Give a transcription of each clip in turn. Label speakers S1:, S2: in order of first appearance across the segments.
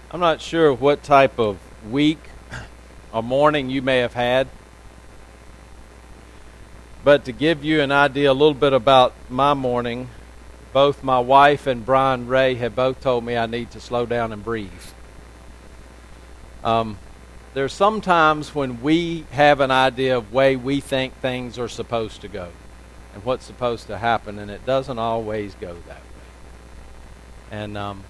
S1: I'm not sure what type of week or morning you may have had, but to give you an idea a little bit about my morning, both my wife and Brian Ray have both told me I need to slow down and breathe. There's some times when we have an idea of way we think things are supposed to go and what's supposed to happen, and it doesn't always go that way. And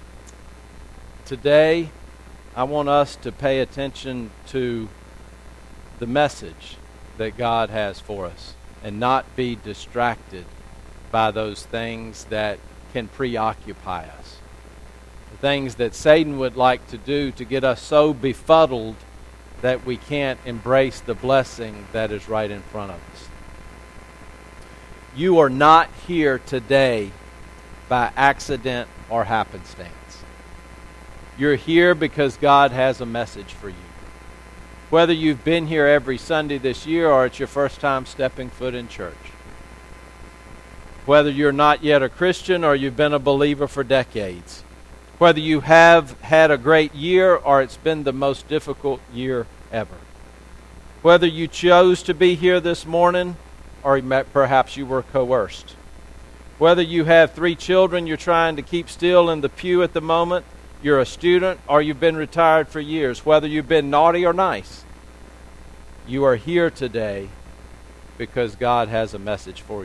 S1: today, I want us to pay attention to the message that God has for us and not be distracted by those things that can preoccupy us. The things that Satan would like to do to get us so befuddled that we can't embrace the blessing that is right in front of us. You are not here today by accident or happenstance. You're here because God has a message for you. Whether you've been here every Sunday this year or it's your first time stepping foot in church. Whether you're not yet a Christian or you've been a believer for decades. Whether you have had a great year or it's been the most difficult year ever. Whether you chose to be here this morning or perhaps you were coerced. Whether you have 3 children you're trying to keep still in the pew at the moment, you're a student, or you've been retired for years, whether you've been naughty or nice, you are here today because God has a message for you.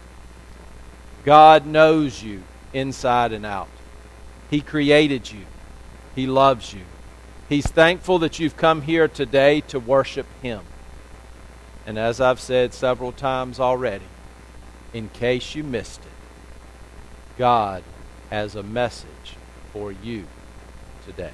S1: God knows you inside and out. He created you. He loves you. He's thankful that you've come here today to worship Him. And as I've said several times already, in case you missed it, God has a message for you today.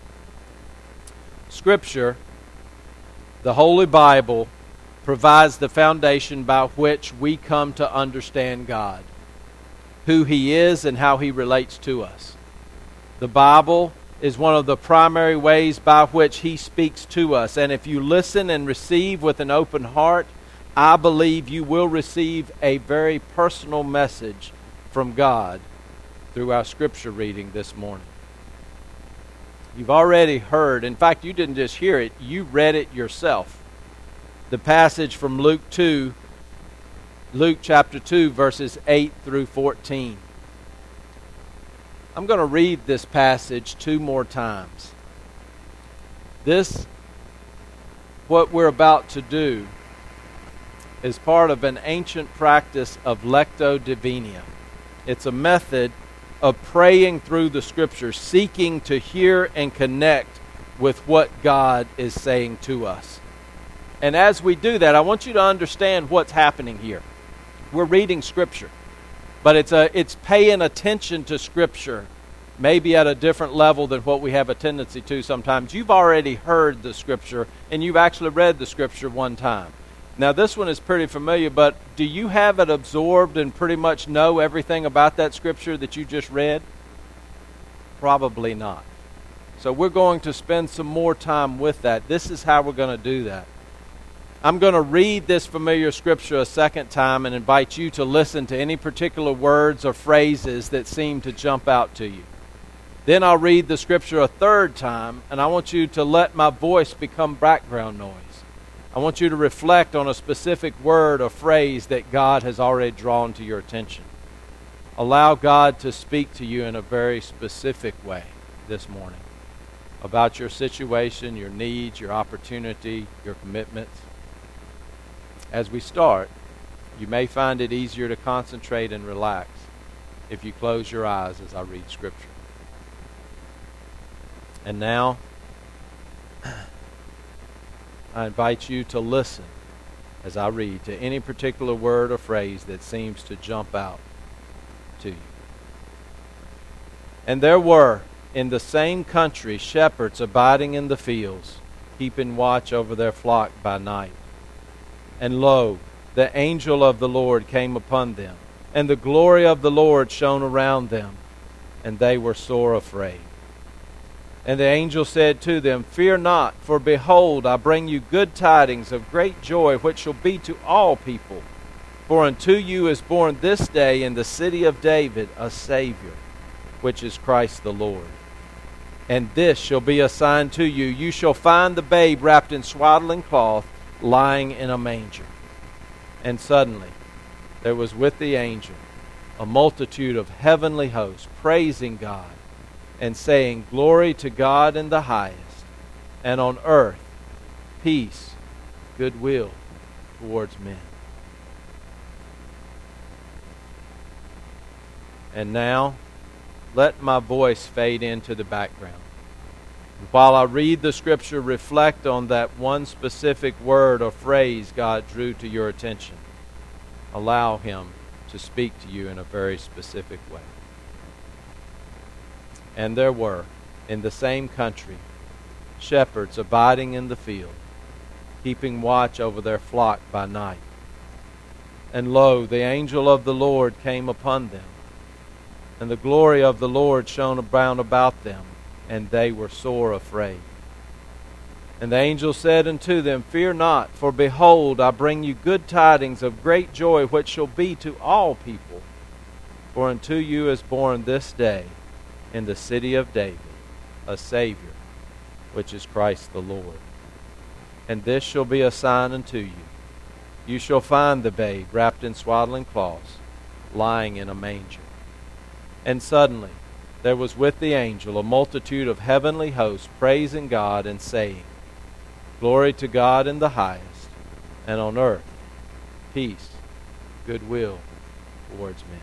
S1: Scripture, the Holy Bible, provides the foundation by which we come to understand God, who He is and how He relates to us. The Bible is one of the primary ways by which He speaks to us. And if you listen and receive with an open heart, I believe you will receive a very personal message from God through our Scripture reading this morning. You've already heard, in fact, you didn't just hear it, you read it yourself. The passage from Luke chapter 2, verses 8 through 14. I'm going to read this passage 2 more times. What we're about to do, is part of an ancient practice of lectio divina. It's a method of praying through the Scriptures, seeking to hear and connect with what God is saying to us. And as we do that, I want you to understand what's happening here. We're reading Scripture, but it's paying attention to Scripture, maybe at a different level than what we have a tendency to sometimes. You've already heard the Scripture, and you've actually read the Scripture one time. Now, this one is pretty familiar, but do you have it absorbed and pretty much know everything about that Scripture that you just read? Probably not. So we're going to spend some more time with that. This is how we're going to do that. I'm going to read this familiar Scripture a second time and invite you to listen to any particular words or phrases that seem to jump out to you. Then I'll read the Scripture a third time, and I want you to let my voice become background noise. I want you to reflect on a specific word or phrase that God has already drawn to your attention. Allow God to speak to you in a very specific way this morning about your situation, your needs, your opportunity, your commitments. As we start, you may find it easier to concentrate and relax if you close your eyes as I read Scripture. And now, I invite you to listen as I read to any particular word or phrase that seems to jump out to you. And there were in the same country shepherds abiding in the fields, keeping watch over their flock by night. And lo, the angel of the Lord came upon them, and the glory of the Lord shone around them, and they were sore afraid. And the angel said to them, Fear not, for behold, I bring you good tidings of great joy, which shall be to all people. For unto you is born this day in the city of David a Savior, which is Christ the Lord. And this shall be a sign to you. You shall find the babe wrapped in swaddling cloth, lying in a manger. And suddenly there was with the angel a multitude of heavenly hosts, praising God and saying, Glory to God in the highest, and on earth peace, goodwill towards men. And now, let my voice fade into the background. While I read the Scripture, reflect on that one specific word or phrase God drew to your attention. Allow Him to speak to you in a very specific way. And there were, in the same country, shepherds abiding in the field, keeping watch over their flock by night. And lo, the angel of the Lord came upon them, and the glory of the Lord shone round about them, and they were sore afraid. And the angel said unto them, Fear not, for behold, I bring you good tidings of great joy, which shall be to all people. For unto you is born this day in the city of David a Savior, which is Christ the Lord. And this shall be a sign unto you. You shall find the babe wrapped in swaddling cloths, lying in a manger. And suddenly there was with the angel a multitude of heavenly hosts, praising God and saying, Glory to God in the highest, and on earth peace, goodwill towards men.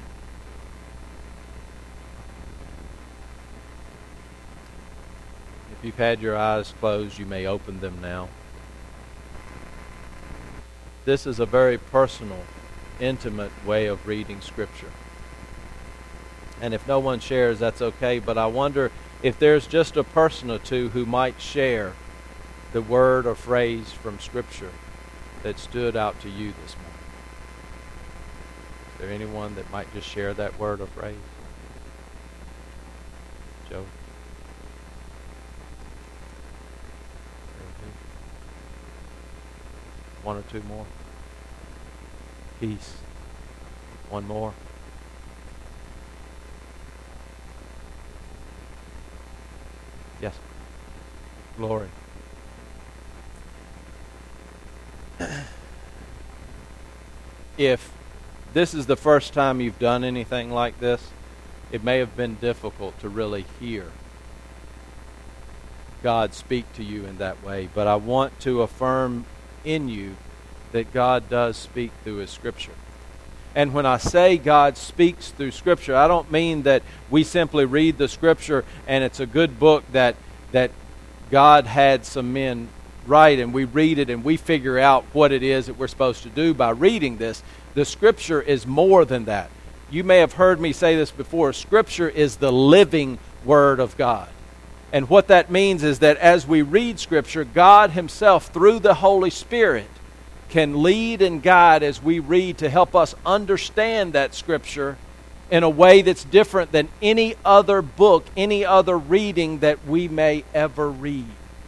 S1: If you've had your eyes closed, you may open them now. This is a very personal, intimate way of reading Scripture. And if no one shares, that's okay. But I wonder if there's just a person or two who might share the word or phrase from Scripture that stood out to you this morning. Is there anyone that might just share that word or phrase? Joe? One or two more? Peace. One more? Yes. Glory. If this is the first time you've done anything like this, it may have been difficult to really hear God speak to you in that way. But I want to affirm in you that God does speak through His Scripture. And when I say God speaks through Scripture, I don't mean that we simply read the Scripture and it's a good book that God had some men write, and we read it and we figure out what it is that we're supposed to do by reading this. The Scripture is more than that. You may have heard me say this before. Scripture is the living Word of God. And what that means is that as we read Scripture, God Himself, through the Holy Spirit, can lead and guide as we read to help us understand that Scripture in a way that's different than any other book, any other reading that we may ever read.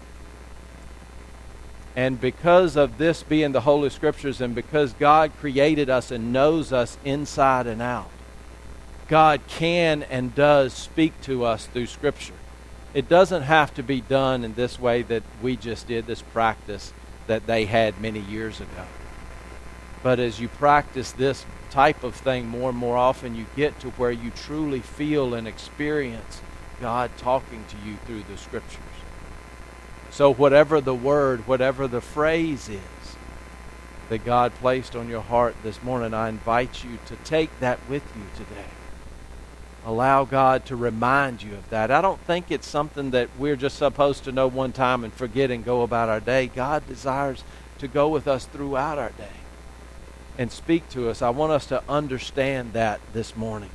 S1: And because of this being the Holy Scriptures, and because God created us and knows us inside and out, God can and does speak to us through Scripture. It doesn't have to be done in this way that we just did, this practice that they had many years ago. But as you practice this type of thing more and more often, you get to where you truly feel and experience God talking to you through the Scriptures. So whatever the word, whatever the phrase is that God placed on your heart this morning, I invite you to take that with you today. Allow God to remind you of that. I don't think it's something that we're just supposed to know one time and forget and go about our day. God desires to go with us throughout our day and speak to us. I want us to understand that this morning.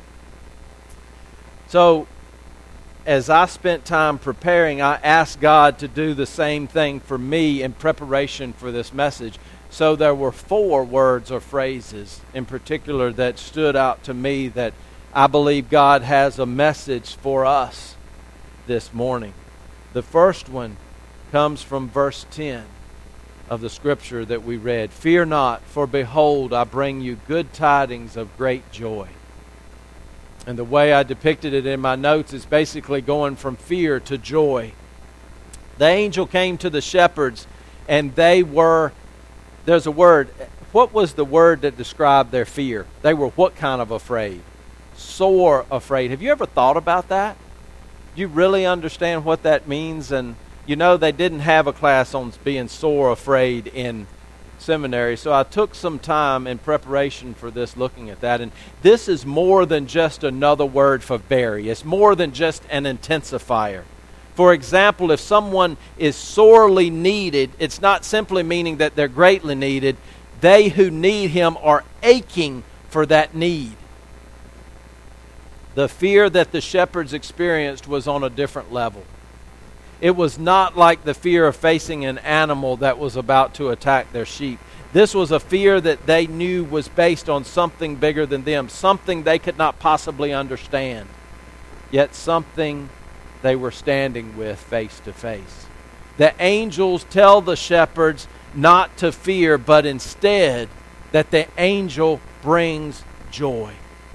S1: So, as I spent time preparing, I asked God to do the same thing for me in preparation for this message. So there were 4 words or phrases in particular that stood out to me that I believe God has a message for us this morning. The first one comes from verse 10 of the Scripture that we read. Fear not, for behold, I bring you good tidings of great joy. And the way I depicted it in my notes is basically going from fear to joy. The angel came to the shepherds, and there's a word. What was the word that described their fear? They were what kind of afraid? Sore afraid. Have you ever thought about that? Do you really understand what that means? And you know, they didn't have a class on being sore afraid in seminary, so I took some time in preparation for this looking at that. And this is more than just another word for very. It's more than just an intensifier. For example, if someone is sorely needed, it's not simply meaning that they're greatly needed. They who need him are aching for that need. The fear that the shepherds experienced was on a different level. It was not like the fear of facing an animal that was about to attack their sheep. This was a fear that they knew was based on something bigger than them, something they could not possibly understand, yet something they were standing with face to face. The angels tell the shepherds not to fear, but instead that the angel brings joy.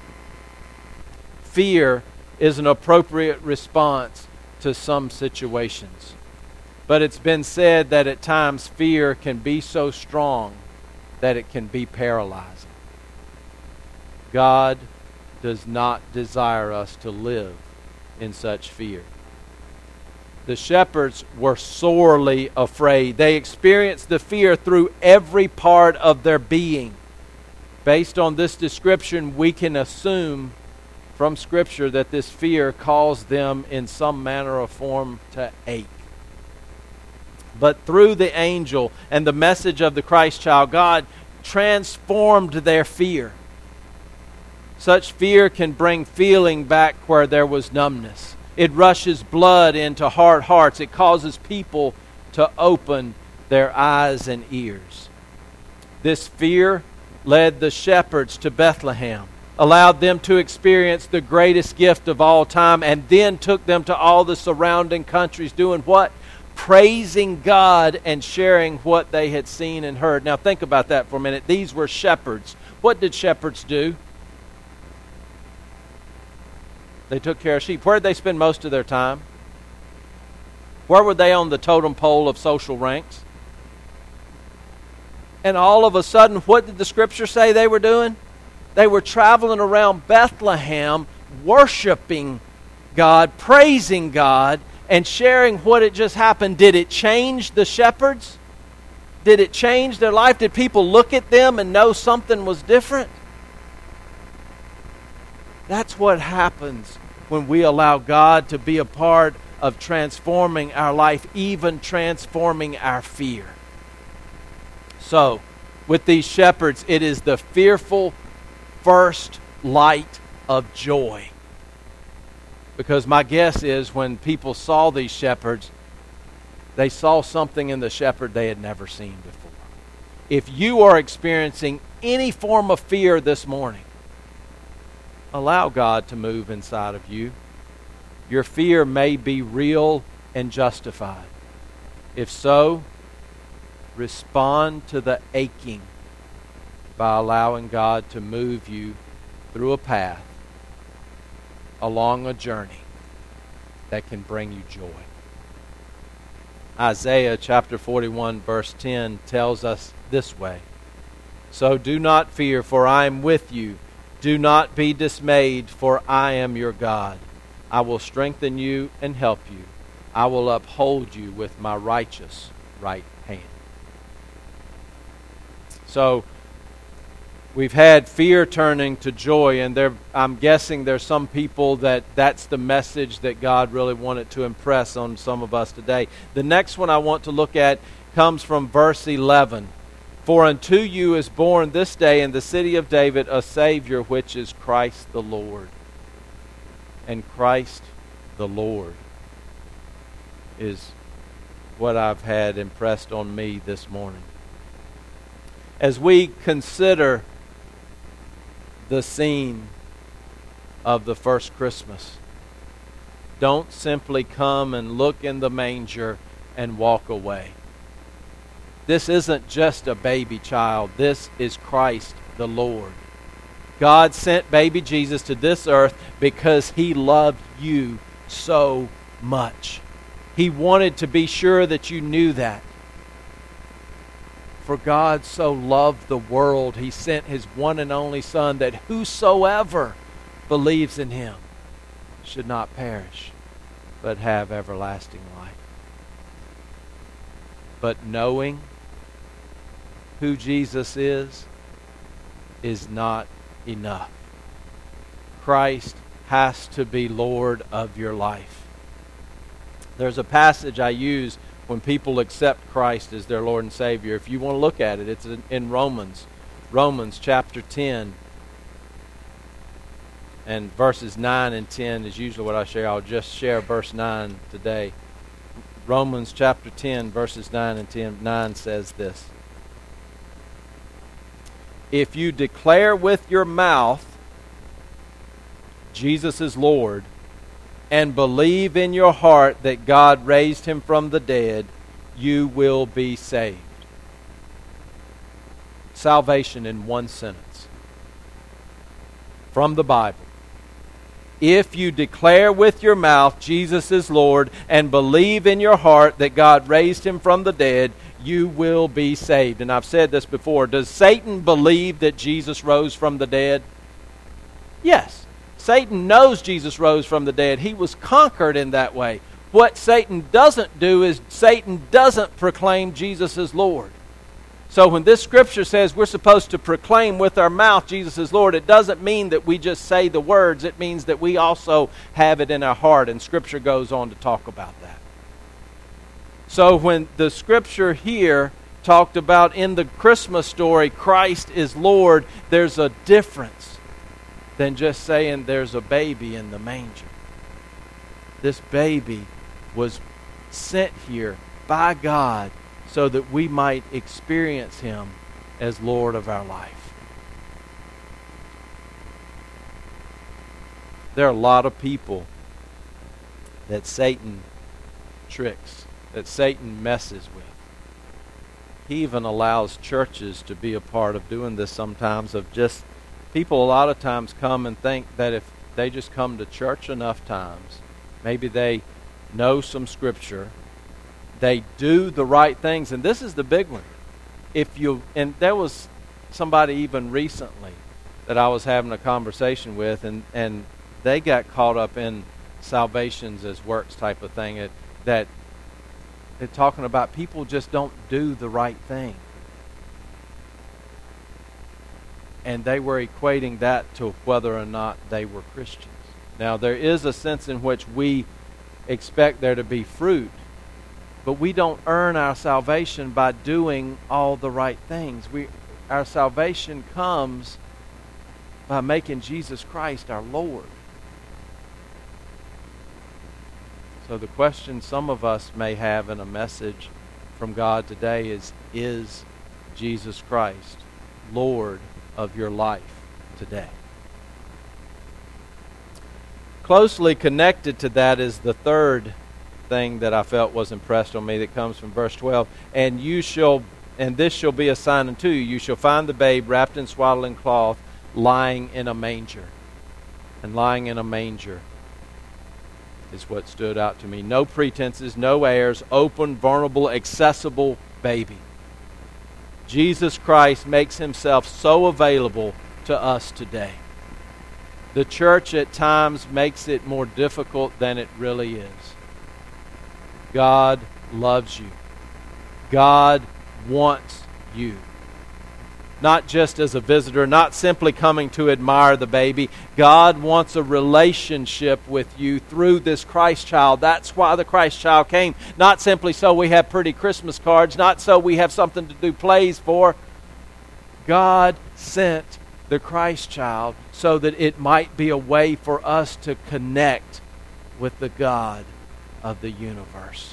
S1: Fear is an appropriate response to some situations. But it's been said that at times fear can be so strong that it can be paralyzing. God does not desire us to live in such fear. The shepherds were sorely afraid. They experienced the fear through every part of their being. Based on this description, we can assume from Scripture that this fear caused them in some manner or form to ache. But through the angel and the message of the Christ child, God transformed their fear. Such fear can bring feeling back where there was numbness. It rushes blood into hard hearts. It causes people to open their eyes and ears. This fear led the shepherds to Bethlehem, allowed them to experience the greatest gift of all time, and then took them to all the surrounding countries doing what? Praising God and sharing what they had seen and heard. Now think about that for a minute. These were shepherds. What did shepherds do? They took care of sheep. Where did they spend most of their time? Where were they on the totem pole of social ranks? And all of a sudden, what did the Scripture say they were doing? They were traveling around Bethlehem, worshiping God, praising God, and sharing what had just happened. Did it change the shepherds? Did it change their life? Did people look at them and know something was different? That's what happens when we allow God to be a part of transforming our life, even transforming our fear. So, with these shepherds, it is the fearful first light of joy. Because my guess is when people saw these shepherds, they saw something in the shepherd they had never seen before. If you are experiencing any form of fear this morning, allow God to move inside of you. Your fear may be real and justified. If so, respond to the aching by allowing God to move you through a path, along a journey that can bring you joy. Isaiah chapter 41 verse 10 tells us this way, "So do not fear, for I am with you. Do not be dismayed, for I am your God. I will strengthen you and help you. I will uphold you with my righteous right hand." So, we've had fear turning to joy, and I'm guessing there's some people that's the message that God really wanted to impress on some of us today. The next one I want to look at comes from verse 11. "For unto you is born this day in the city of David a Savior, which is Christ the Lord." And Christ the Lord is what I've had impressed on me this morning. As we consider the scene of the first Christmas, don't simply come and look in the manger and walk away. This isn't just a baby child. This is Christ the Lord. God sent baby Jesus to this earth because He loved you so much. He wanted to be sure that you knew that. For God so loved the world, He sent His one and only Son, that whosoever believes in Him should not perish, but have everlasting life. But knowing who Jesus is not enough. Christ has to be Lord of your life. There's a passage I use when people accept Christ as their Lord and Savior. If you want to look at it, it's in Romans. Romans chapter 10 and verses 9 and 10 is usually what I share. I'll just share verse 9 today. Romans chapter 10, verses 9 and 10. 9 says this: if you declare with your mouth Jesus is Lord, and believe in your heart that God raised Him from the dead, you will be saved. Salvation in one sentence from the Bible. If you declare with your mouth Jesus is Lord and believe in your heart that God raised Him from the dead, you will be saved. And I've said this before. Does Satan believe that Jesus rose from the dead? Yes. Satan knows Jesus rose from the dead. He was conquered in that way. What Satan doesn't do is Satan doesn't proclaim Jesus as Lord. So when this scripture says we're supposed to proclaim with our mouth Jesus is Lord, it doesn't mean that we just say the words. It means that we also have it in our heart, and Scripture goes on to talk about that. So when the Scripture here talked about in the Christmas story, Christ is Lord, there's a difference than just saying there's a baby in the manger. This baby was sent here by God so that we might experience Him as Lord of our life. There are a lot of people that Satan tricks, that Satan messes with. He even allows churches to be a part of doing this sometimes, of just people a lot of times come and think that if they just come to church enough times, maybe they know some Scripture, they do the right things, and this is the big one. And there was somebody even recently that I was having a conversation with, and they got caught up in salvations as works type of thing. That they're talking about people just don't do the right thing. And they were equating that to whether or not they were Christians. Now, there is a sense in which we expect there to be fruit, but we don't earn our salvation by doing all the right things. Our salvation comes by making Jesus Christ our Lord. So the question some of us may have in a message from God today is Jesus Christ Lord of your life today? Closely connected to that is the third thing that I felt was impressed on me that comes from verse 12. And this shall be a sign unto you. You shall find the babe wrapped in swaddling cloth, lying in a manger. And lying in a manger is what stood out to me. No pretenses, no airs, open, vulnerable, accessible baby. Jesus Christ makes Himself so available to us today. The church at times makes it more difficult than it really is. God loves you. God wants you. Not just as a visitor, not simply coming to admire the baby. God wants a relationship with you through this Christ child. That's why the Christ child came. Not simply so we have pretty Christmas cards, not so we have something to do plays for. God sent the Christ child so that it might be a way for us to connect with the God of the universe.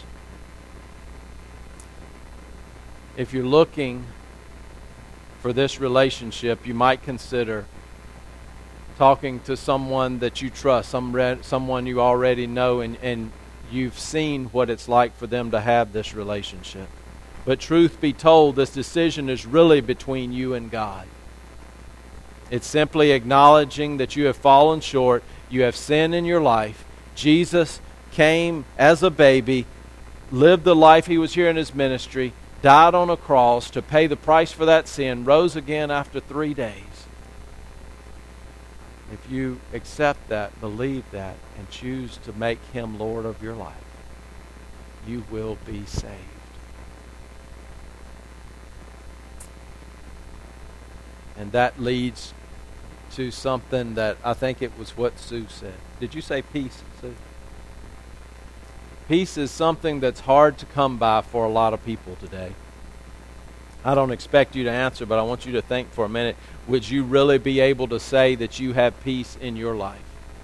S1: If you're looking for this relationship, you might consider talking to someone that you trust, someone you already know, and you've seen what it's like for them to have this relationship. But truth be told, this decision is really between you and God. It's simply acknowledging that you have fallen short, you have sin in your life. Jesus came as a baby, lived the life he was here in his ministry, died on a cross to pay the price for that sin, rose again after 3 days. If you accept that, believe that, and choose to make him Lord of your life, you will be saved. And that leads to something that I think it was what Sue said. Did you say peace, Sue? Peace is something that's hard to come by for a lot of people today. I don't expect you to answer, but I want you to think for a minute. Would you really be able to say that you have peace in your life?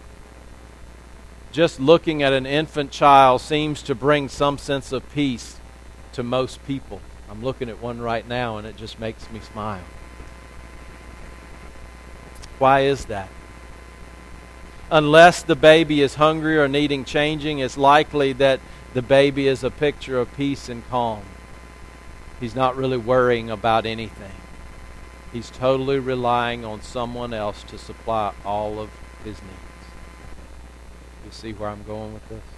S1: Just looking at an infant child seems to bring some sense of peace to most people. I'm looking at one right now, and it just makes me smile. Why is that? Unless the baby is hungry or needing changing, it's likely that the baby is a picture of peace and calm. He's not really worrying about anything. He's totally relying on someone else to supply all of his needs. You see where I'm going with this?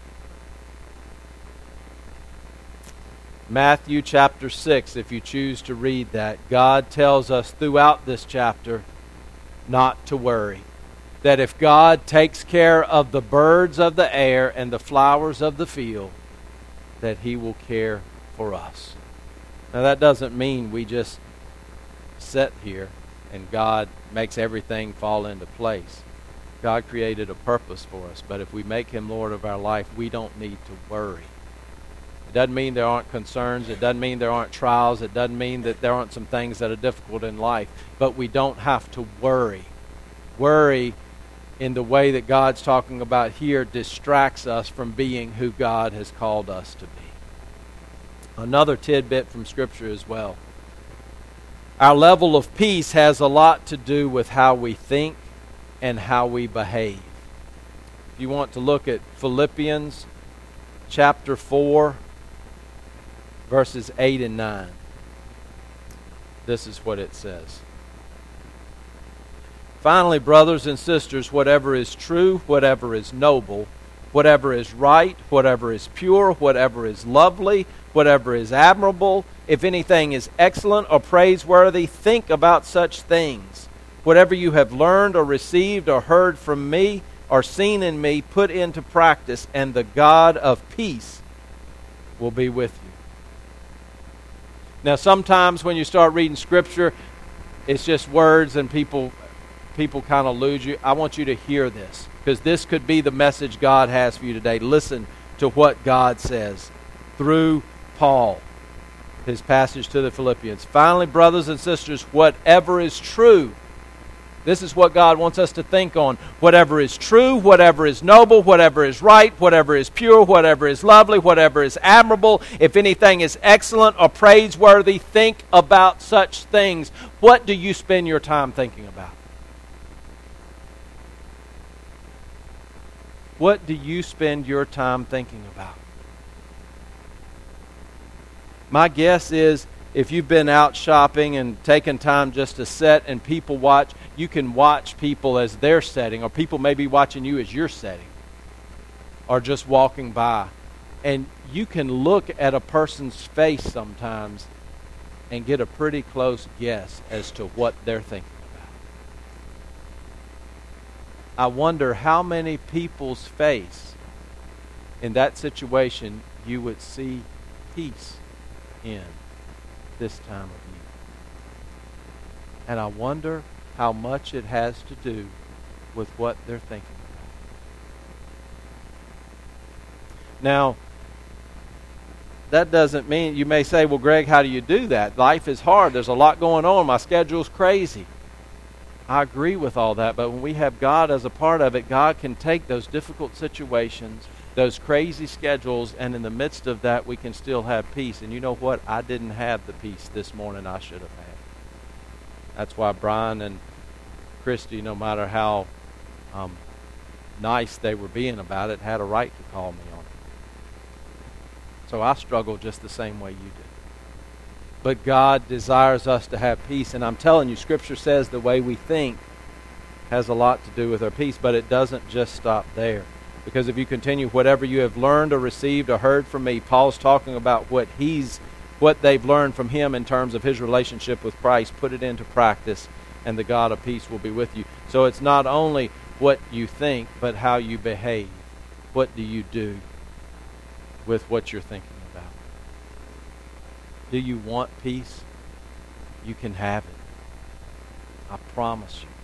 S1: Matthew chapter 6, if you choose to read that, God tells us throughout this chapter not to worry. That if God takes care of the birds of the air and the flowers of the field, that he will care for us. Now that doesn't mean we just sit here and God makes everything fall into place. God created a purpose for us, but if we make him Lord of our life, we don't need to worry. It doesn't mean there aren't concerns. It doesn't mean there aren't trials. It doesn't mean that there aren't some things that are difficult in life, but we don't have to worry. Worry in the way that God's talking about here distracts us from being who God has called us to be. Another tidbit from Scripture as well. Our level of peace has a lot to do with how we think and how we behave. If you want to look at Philippians chapter 4, verses 8 and 9, this is what it says. Finally, brothers and sisters, whatever is true, whatever is noble, whatever is right, whatever is pure, whatever is lovely, whatever is admirable, if anything is excellent or praiseworthy, think about such things. Whatever you have learned or received or heard from me or seen in me, put into practice, and the God of peace will be with you. Now, sometimes when you start reading Scripture, it's just words and people kind of lose you. I want you to hear this, because this could be the message God has for you today. Listen to what God says through Paul, his passage to the Philippians. Finally, brothers and sisters, whatever is true. This is what God wants us to think on. Whatever is true, whatever is noble, whatever is right, whatever is pure, whatever is lovely, whatever is admirable, if anything is excellent or praiseworthy, think about such things. What do you spend your time thinking about? What do you spend your time thinking about? My guess is if you've been out shopping and taken time just to sit and people watch, you can watch people as they're setting, or people may be watching you as you're setting, or just walking by. And you can look at a person's face sometimes and get a pretty close guess as to what they're thinking about. I wonder how many people's face in that situation you would see peace in this time of year. And I wonder how much it has to do with what they're thinking about. Now, that doesn't mean, you may say, well, Greg, how do you do that? Life is hard. There's a lot going on. My schedule's crazy. I agree with all that, but when we have God as a part of it, God can take those difficult situations, those crazy schedules, and in the midst of that, we can still have peace. And you know what? I didn't have the peace this morning I should have had. That's why Brian and Christy, no matter how nice they were being about it, had a right to call me on it. So I struggle just the same way you do. But God desires us to have peace. And I'm telling you, Scripture says the way we think has a lot to do with our peace, but it doesn't just stop there. Because if you continue, whatever you have learned or received or heard from me, Paul's talking about what they've learned from him in terms of his relationship with Christ. Put it into practice, and the God of peace will be with you. So it's not only what you think, but how you behave. What do you do with what you're thinking about? Do you want peace? You can have it. I promise you.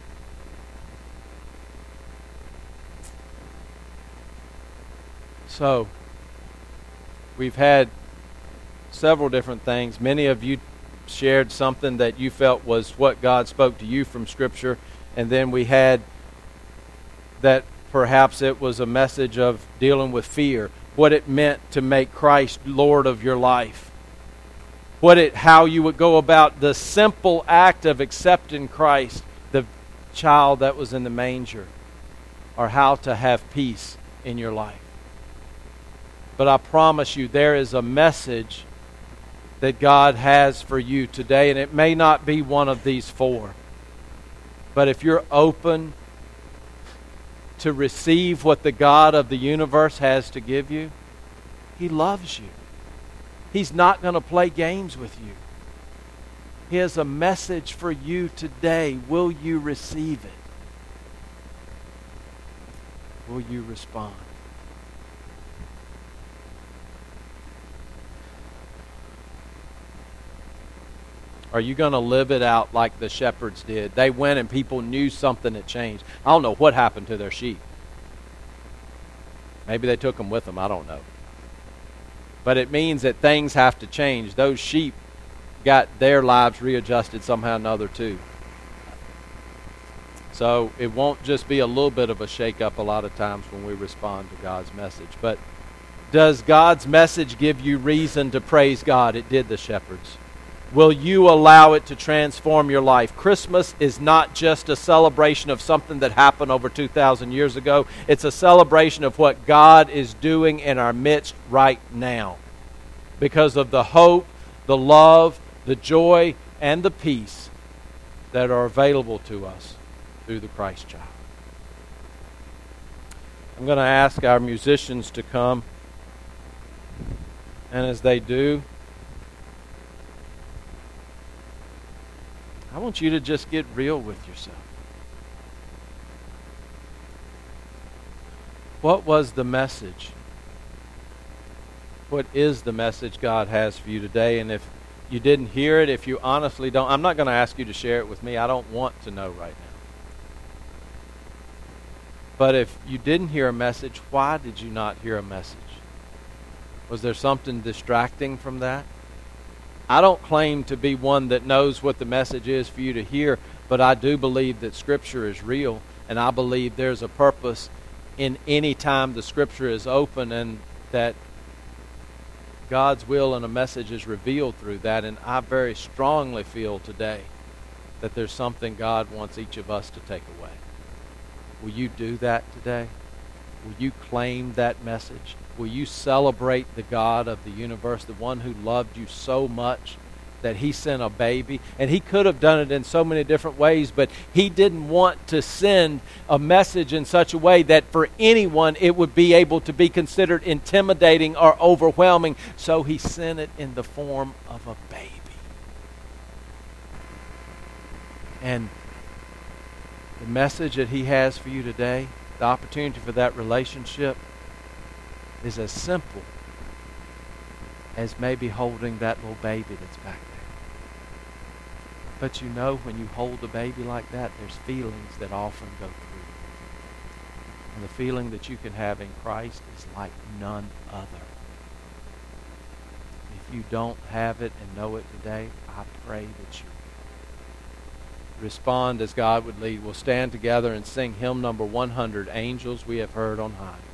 S1: So, we've had several different things. Many of you shared something that you felt was what God spoke to you from Scripture. And then we had that perhaps it was a message of dealing with fear. What it meant to make Christ Lord of your life. How you would go about the simple act of accepting Christ, the child that was in the manger. Or how to have peace in your life. But I promise you, there is a message that God has for you today, and it may not be one of these four. But if you're open to receive what the God of the universe has to give you, He loves you. He's not going to play games with you. He has a message for you today. Will you receive it? Will you respond? Are you going to live it out like the shepherds did? They went and people knew something had changed. I don't know what happened to their sheep. Maybe they took them with them. I don't know. But it means that things have to change. Those sheep got their lives readjusted somehow or another too. So it won't just be a little bit of a shake-up a lot of times when we respond to God's message. But does God's message give you reason to praise God? It did the shepherds. Will you allow it to transform your life? Christmas is not just a celebration of something that happened over 2,000 years ago. It's a celebration of what God is doing in our midst right now. Because of the hope, the love, the joy, and the peace that are available to us through the Christ child. I'm going to ask our musicians to come. And as they do, I want you to just get real with yourself. What was the message? What is the message God has for you today? And if you didn't hear it, if you honestly don't, I'm not going to ask you to share it with me. I don't want to know right now. But if you didn't hear a message, why did you not hear a message? Was there something distracting from that? I don't claim to be one that knows what the message is for you to hear, but I do believe that Scripture is real, and I believe there's a purpose in any time the Scripture is open, and that God's will and a message is revealed through that. And I very strongly feel today that there's something God wants each of us to take away. Will you do that today? Will you claim that message? Will you celebrate the God of the universe, the one who loved you so much that He sent a baby? And He could have done it in so many different ways, but He didn't want to send a message in such a way that for anyone it would be able to be considered intimidating or overwhelming. So He sent it in the form of a baby. And the message that He has for you today, the opportunity for that relationship, is as simple as maybe holding that little baby that's back there. But you know, when you hold a baby like that, there's feelings that often go through. And the feeling that you can have in Christ is like none other. If you don't have it and know it today, I pray that you respond as God would lead. We'll stand together and sing hymn number 100, Angels We Have Heard on High.